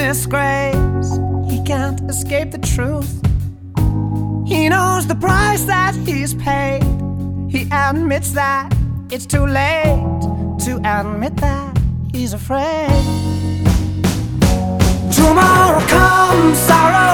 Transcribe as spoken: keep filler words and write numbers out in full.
disgrace. He can't escape the truth. He knows the price that he's paid. He admits that it's too late to admit that he's afraid. Tomorrow comes sorrow.